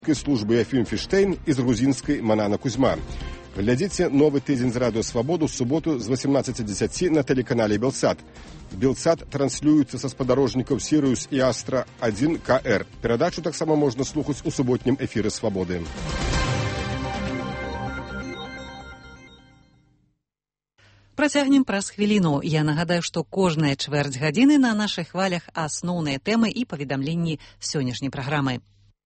службы Яфім Фіштейн і з грузінскай Манана Кузьма. Глядзіце новы тыдзень з Радыё Свабоду ў суботу з 18:10 на тэлеканале Белсат. Белсат транслюецца са спадарожнікаў Сірыус і Астра 1 КР. Перадачу таксама можна слухаць у суботнім эфіры Свабоды. Працягнем праз хвіліну. Я нагадаю, што кожная чвэрць гадзіны на нашых хвалях асноўныя тэмы і паведамленні сённяшняй праграмы.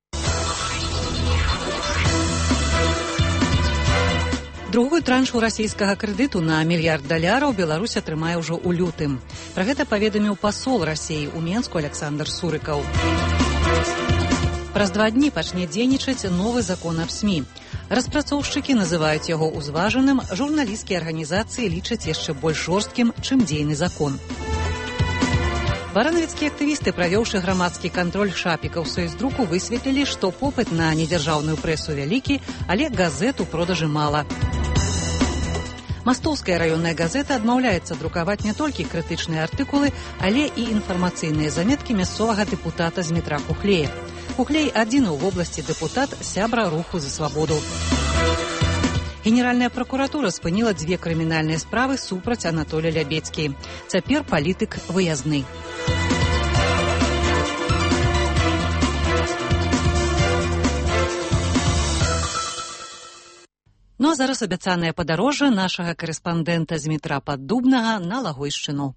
Другую траншу расійскага крэдыту на $1 мільярд Беларусь атрымае ўжо ў лютым. Пра гэта паведаміў пасол Расіі ў Менску Александр Сурыкаў. Праз 2 дні пачне дзейнічаць новы закон аб СМІ. Распрацоўшчыкі называюць яго ўзважаным, журналісцкія арганізацыі лічаць яшчэ больш жорсткім, чым дзейны закон. Баранавіцкія актывісты, правёўшы грамадскі кантроль шапікаў Сойздруку, высветлілі, што попыт на недзяржаўную прэсу вялікі, але газет у продажы мала. Мастоўская раённая газета адмаўляецца друкаваць не толькі крытычныя артыкулы, але і інфармацыйныя заметкі мясцовага дэпутата Змітра Кухлея. Кухлей адзіны ў вобласці дэпутат, сябра руху за свабоду. Генеральная пракуратура спыніла 2 крымінальныя справы супраць Анатолія Лябедзькі. Цяпер палітык выязны. Ну а зараз абяцанае падарожжа нашага карэспандэнта Змітра Паддубнага на Лагойшчыну.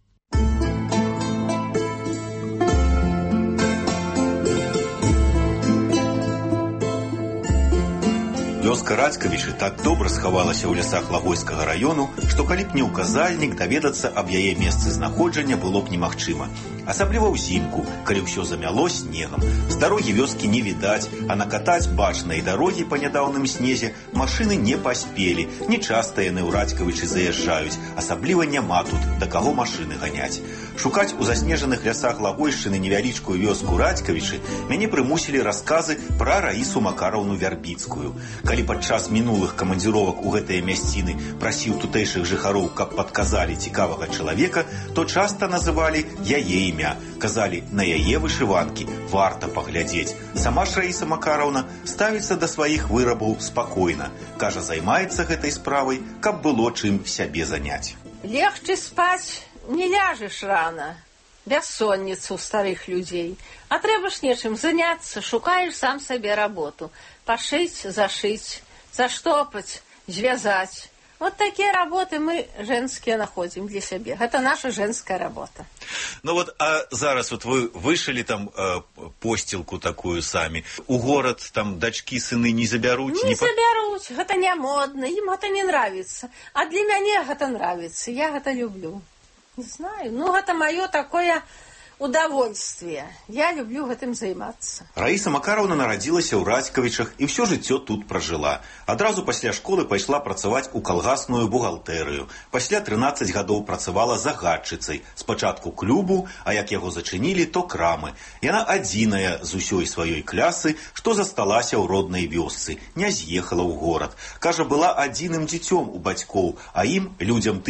Вёска Радзькавічы так добра схавалася ў лясах Лагойскага раёну, што калі б не ўказальнік, даведацца аб яе месцы знаходжання было б немагчыма. Асабліва ўзімку, калі ўсё замяло снегам. З дарогі вёскі не відаць, а накатаць бачныя дарогі па нядаўным снезе машыны не паспелі. Не часта яны ў Радзькавічы заязджаюць, асабліва няма тут, да каго машыны ганяць. Шукаць у заснежаных лясах Лагойшчыны невялічкую вёску Радзькавічы мяне прымусілі расказы пра Раісу Макараўну Вярбіцкую. Калі падчас мінулых камандзіровак у гэтыя мясціны прасіў тутэйшых жыхароў, каб падказалі цікавага чалавека, то часта называлі яе імя. Казалі, на яе вышыванкі варта паглядзець. Сама ж Раіса Макараўна ставіцца да сваіх вырабаў спакойна. Кажа, займаецца гэтай справай, каб было чым сябе заняць. Легче спаць не ляжеш рана. Бяссонніца ў старых людзей. А трэба ж нечым заняцца, шукаеш сам сабе работу. Пашыць, зашыць, заштопаць, звязаць. Вот такие работы мы женские находим для себя. Это наша женская работа. Ну вот, а зараз вот вы вышили там постілку такую самі. У город там дачки, сыны не забяруць? Не забяруць. Гэта не модно, им это не нравится. А для мяне гэта нравится. Я гэта люблю. Не знаю, ну гэта маё такое удовольствие. Я люблю гэтым займацца. Раіса Макараўна нарадзілася ў Радзькавічах і ўсё жыццё тут пражыла. Адразу пасля школы пайшла працаваць у калгасную бухгалтэрыю. Пасля 13 гадоў працавала загадчыцай. Спачатку клубу, а як яго зачынілі, то крамы. Яна адзіная з усёй сваёй клясы, што засталася ў роднай вёсцы, не з'ехала ў горад. Кажа, была адзіным дзіцём у бацькоў, а ім, людзям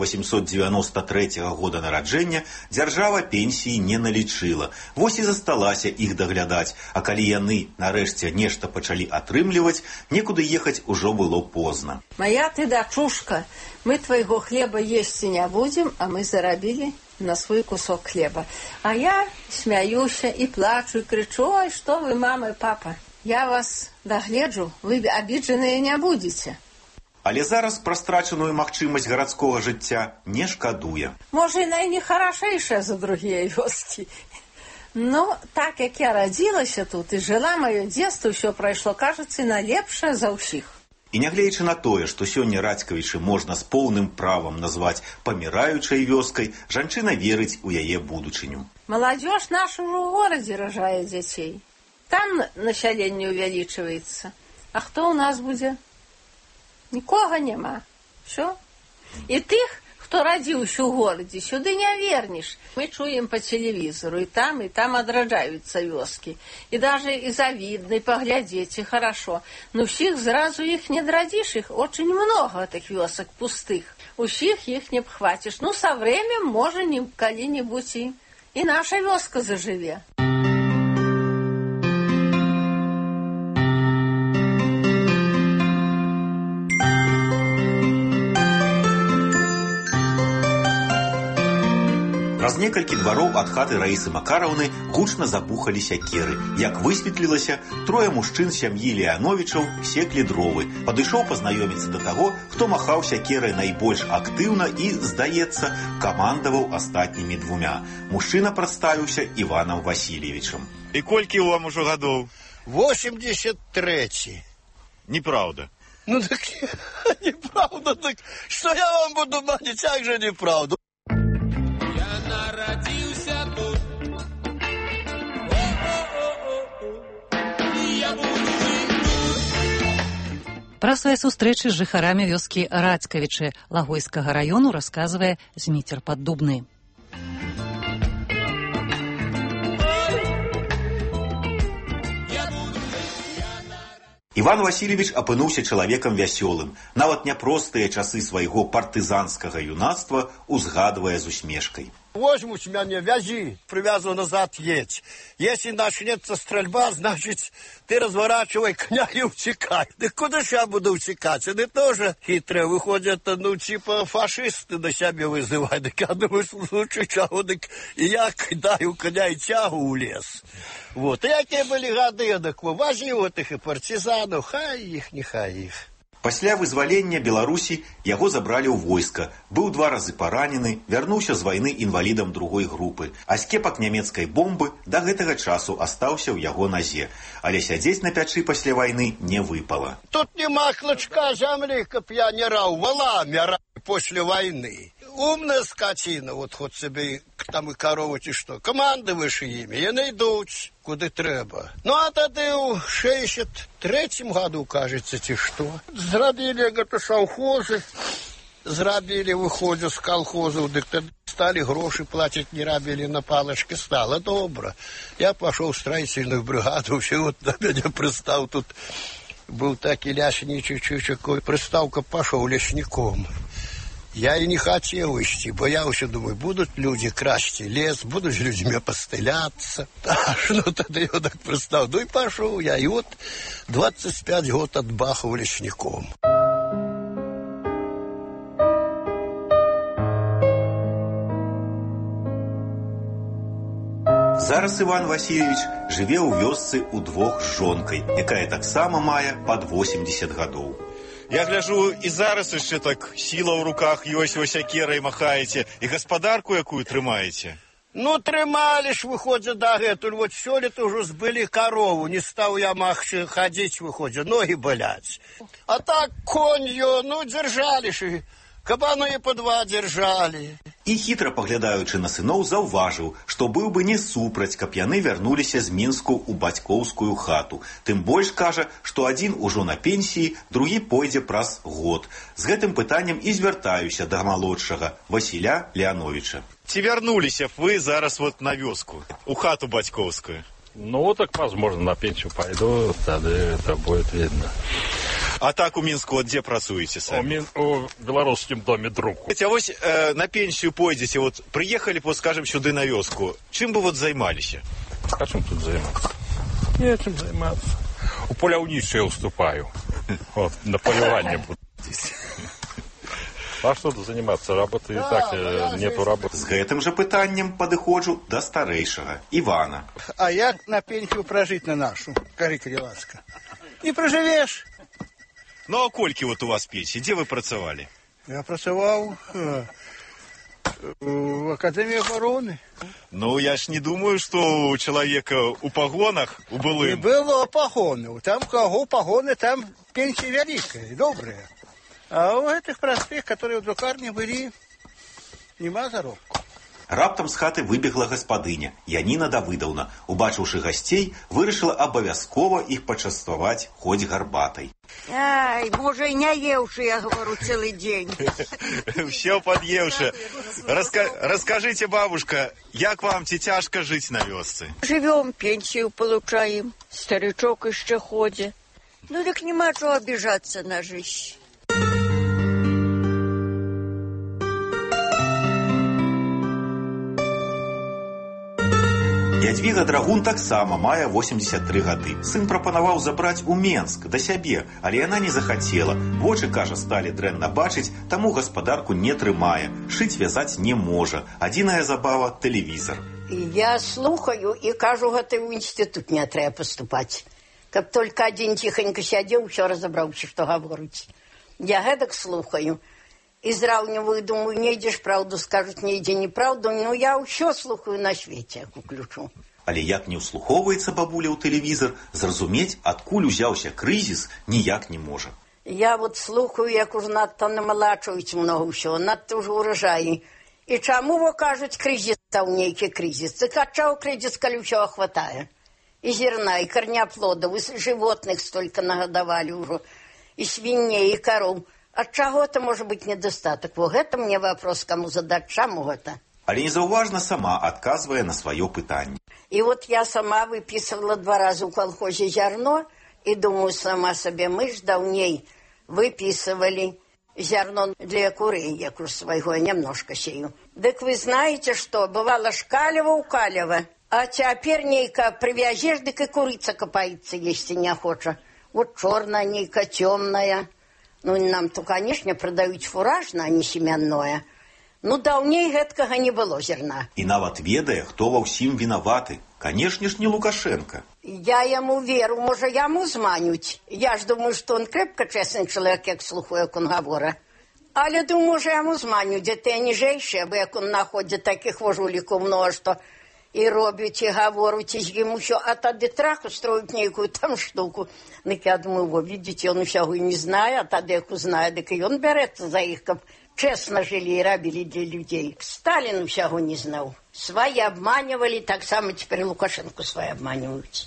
1893 года нараджэння, дзяржава пенсіі не налічыла. Вось і засталася іх даглядаць, а калі яны нарэшце нешта пачалі атрымліваць, некуды ехаць ужо было позна. Моя ты дачушка, мы твайго хлеба есці не будзем, а мы зарабілі на свой кусок хлеба. А я смяюся і плачу, і крычу, ой, што вы, мама і папа, я вас дагледжу, вы абіджаныя не будзеце. Але зараз пра страчаную магчымасць гарадскога жыцця не шкадуе. Можа, яна і не харашэйшая за другія вёскі. Но так як я радзілася тут і жыла маё дзетства, ўсё прайшло, кажацца, найлепшае за ўсіх. І нягледзячы на тое, што сёння Радзькавічы можна з поўным правам назваць паміраючай вёскай, жанчына верыць у яе будучыню. Маладзёж наша ўжо ў горадзе ражае дзяцей. Там насяленне увялічваецца. А хто ў нас будзе? Нікога няма. Всё. І тых, хто радзіўся ў горадзе, сюды не вернеш. Мы чуем па тэлевізору, і там адраджаюцца вёскі. І даже і завідна, і паглядзець, і хорошо. Но ўсіх зразу іх не драдзіш, іх очень много тых вёсак пустых. Усіх іх не обхватишь. Ну, со временем, можа, калі-нибудь і наша вёска зажыве. Праз некалькі двароў ад хаты Раісы Макараўны гучна забухалі сякеры. Як высветлілася, трое мужчын сям'і Леановічаў секлі дровы. Падышоў пазнаёміцца да таго, хто махаў сякерай найбольш актыўна і, здаецца, камандаваў астатнімі двумя. Мужчына прадставіўся Іванам Васильевичам. І колькі ў вам ужо гадоў? 83. Неправда. Ну так неправда, так что я вам буду манить, как же неправду? Я народился тут. Я буду жить тут. Пра свае сустрэчы з жыхарамі вёскі Радзькавічы Лагойскага раёну расказвае Зміцер Паддубны. Іван Васильевич апынуўся чалавекам вясёлым. Нават няпростыя часы свайго партызанскага юнацтва узгадвае з усмешкай. Возьмут меня, вязи, привязывай назад, едь. Если начнется стрельба, значит, ты разворачивай коня и утекай. Да куда же я буду утекать? Они тоже хитрые, выходят, ну, типа фашисты на себя вызывают. Так я думаю, лучше чего, так и я кидаю коня и тягу в лес. Вот, и какие были годы, так вози вот их и партизанов, хай их, не хай их. Пасля вызвалення Беларусі яго забралі ў войска. Быў 2 разы паранены, вярнуўся з вайны інвалідам другой групы. А скепак нямецкай бомбы да гэтага часу астаўся ў яго назе. Але сядзець на пячы пасля вайны не выпала. Тут нема клочка земли, каб я не рал, валами рал после войны. Умная скотина, вот хоть себе там и коровы, и что. Командуешь ими, и найдут, куда треба. Ну, а тогда в 63-м году, кажется, те что. Зрабили, говорит, совхозы, зрабили, выходят с колхозов, так стали гроши платить, не рабили на палочке, стало добро. Я пошел в строительную бригаду, все вот на меня пристав тут. Был так и лясничий, какой приставка, пошел лесником. Я и не хотел идти, боялся, думаю, будут люди красть лес, будут людьми постыляться. Ну, тогда я так представил. Ну и пошел я. И вот 25 год отбахал лесником. Зараз Іван Васильевич жыве ў вёсцы ўдвох з жонкай, якая таксама мае пад 80 гадоў. Я гляжу, і зараз яшчэ так сіла ў руках ёсць, вы сякерай махаеце, і гаспадарку якую трымаеце? Ну, трымалі ж, выходзя, дагэтуль. Вот сёлета ўжо збылі корову, не стаў я магчы хадзіць, выходзя, ногі баляць. А так конью, ну, дзяржалі ж, кабану і па 2 дзяржалі. І хітра паглядаючы на сыноў, заўважыў, што быў бы не супраць, каб яны вярнуліся з Мінску ў бацькоўскую хату. Тым больш кажа, што адзін ужо на пенсіі, другі пойдзе праз год. З гэтым пытаннем і звяртаюся да малодшага Васіля Леановіча. Ці вярнуліся б вы зараз вот на вёску, у хату бацькоўскую? Ну, так, возможно, на пенсию пойду, тогда это будет видно. А так у Мінску от дзе працуеце самі? У беларускім доме друку. А вось на пенсію пойдзеце, вот прыехалі б, скажем, сюды на вёску. Чым бы вот займаліся? А чым тут займацца? Нечым займацца. У паляўнічы я уступаю. Вот, на полюванне буду. А что тут заниматься? Работы и так нету работы. З гэтым жа пытаннем падыходжу да старэйшага Івана. А як на пенсію пражыць на нашу, скажите, ласка? Не пражывеш. Ну, а колькі вот у вас пенсій? Дзе вы працавалі? Я працаваў в Академії обороны. Ну, я ж не думаю, што у чалавека у пагонах, у былым... Не было пагонаў. Там каго пагоны, там пенсія вялікая, добрая. А у гэтых простых, которые в друкарні былі, нема заробку. Раптам з хаты выбегла гаспадыня Яніна Давыдаўна. Убачыўшы гасцей, вырашыла абавязкова іх пачаставаць хоць гарбатай. Ай, можа, і не еўшы, я говорю, цэлы дзень. Всё пад'еўшы. Раскажыце, бабушка, як вам ці цяжка жыць на вёсцы? Жывём, пенсію получаем, старычок яшчэ ходзе. Ну, так нема чого абіжацца на жыць. Ядвіга Драгун таксама мае 83 гады. Сын прапанаваў забраць у Менск да сябе, але яна не захацела. Вочы, кажа, сталі дрэнна бачыць, таму гаспадарку не трымае. Шыць, вязаць не можа. Адзіная забава – тэлевізор. Я слухаю і кажу, гэта ў інстытут не трэба паступаць. Каб толькі адзін ціхенька сядзеў, усё разабраўся, што гаворыць. Я гэтак слухаю. І зраўніваю, думаю, не ідзеш праўду, скажуць, не ідзе неправду, ну я ўсё слухаю на свеце, як уключу. Але як не ўслухоўваецца бабуля ў тэлевізор, зразумець, адкуль узяўся крызіс, ніяк не можа. Я вот слухаю, як уж надта намалачваюць много ўсё, надта ўжо ўражаі. І чаму, во кажуць, крызіс, там нейкі крызіс? Цик ад чаго крызіс, калі ўсё хватае? І зерна, і корняплодаў, і животных столько нагадавалі ўжо, і свіней, і кароў. Ад чаго-то можа быць недастатак. Во гэта мне вопрос, каму задаць, чаму гэта? Але незаўважна сама адказвае на сваё пытанне. І вот я сама выпісывала 2 разы ў калхозе зярно, і думаю сама сабе, мы ж даўней выпісывалі зярно для курэй, як уж свайго я немножко сею. Дык вы знаете, што бывала шкалева ў калева, а цяпер нейка прывязеш, дык і курыца капаецца, есці не хоча. Вот чорная, нейка цёмная. Ну, нам то, канешне, прадаюць фуражна, а не семянное. Ну, даўней гэткага не было зерна. І нават ведае, хто ва ўсім вінаваты. Канешне ж, не Лукашенко. Я яму веру, можа, яму зманюць. Я ж думаю, што он крепка чесны чалавек, як слухаю, як он гавора. Але думаю, можа, яму зманюць, дзе тыя ніжэйшыя, бо як он находзіць такіх вожулікаў многа, што і робяць, і гаворуць, і з ім усё, а тады трах устроюць нейкую там штуку. Дык я думаю, во, видите, он усяго і не знае, а тады як узнае, дык і ён бярэцца за іх, каб честно жили и рабили для людей. Сталин усяго не знал. Свои обманывали, так само теперь Лукашенко свои обманывают.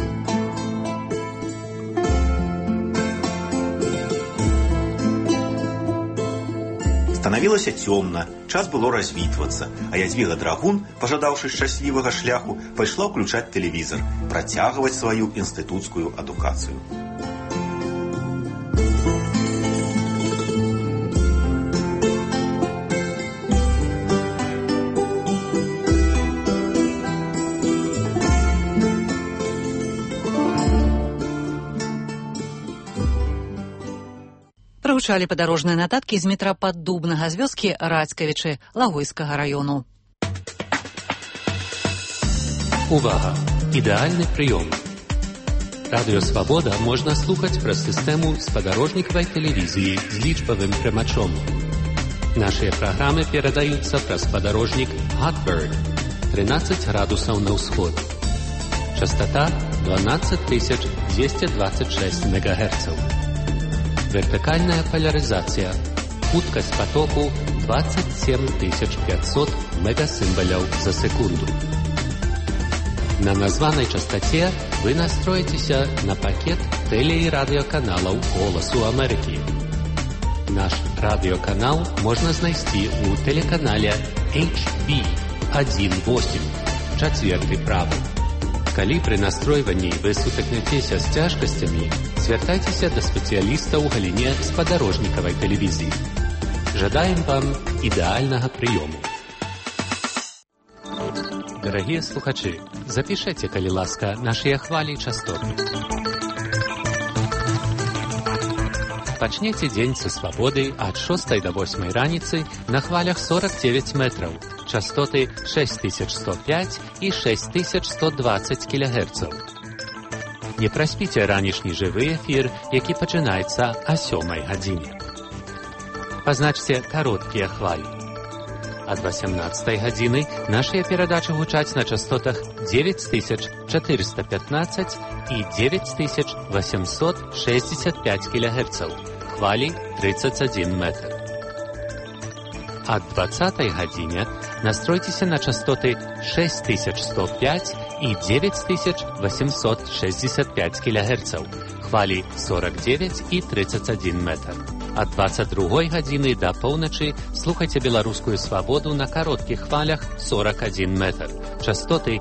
Станавілася цёмна, час было развітвацца, а Ядвіга Драгун, пажадаўшы шчаслівага шляху, пайшла ўключаць тэлевізор, працягваць сваю інстытуцкую адукацыю. Прагучалі падарожныя нататкі з метра Паддубнага з вёскі Радзькавічы Лагойскага раёну. Увага! Ідэальны прыём. Радыё «Свабода» можна слухаць праз сістэму спадарожнікавай тэлевізіі з лічбавым прымачом. Нашыя праграмы перадаюцца праз спадарожнік Hotbird 13 градусаў на ўсход. Частота 12226 МГц. Вертикальная поляризация. Хуткость потоку 27500 мегасимволяў за секунду. На названай частоте вы настроитеся на пакет теле- и радиоканалаў «Голосу Америки». Наш радиоканал можно знайсці у телеканале HB18, 4 правы. Калі пры настройванні вы сутыкнецеся з цяжкасцямі, звяртайцеся да спецыяліста ў галіне спадарожнікавай тэлевізіі. Жадаем вам ідэальнага прыёму. Дарагія слухачы, запішэце, калі ласка, нашыя хвалі і частоты. Пачнеце дзень са свабоды ад 6 до 8 раніцы на хвалях 49 метраў, частоты 6105 і 6120 кГц. Не праспіце ранішні жывы эфір, які пачынаецца о 7 гадзіне. Пазначце кароткія хвалі. Ад 18 гадзіны нашыя перадачы гучаць на частотах 9415 і 9865 кГц, хвалі 31 метр. Ад 20 гадзіне настройцеся на частоты 6105 і 9865 кГц, хвалі 49 і 31 метр. Ад 22 гадзіны да поўначы слухайце беларускую свабоду на кароткіх хвалях 41 метр, частоты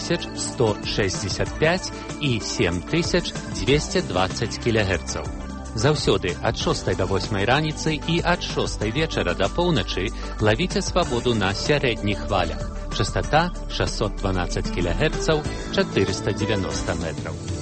7165 і 7220 кГц. Заўсёды ад 6 да 8 раніцы і ад 6 вечара да поўначы лавіце свабоду на сярэдніх хвалях. Частота 612 кГц, 490 метраў.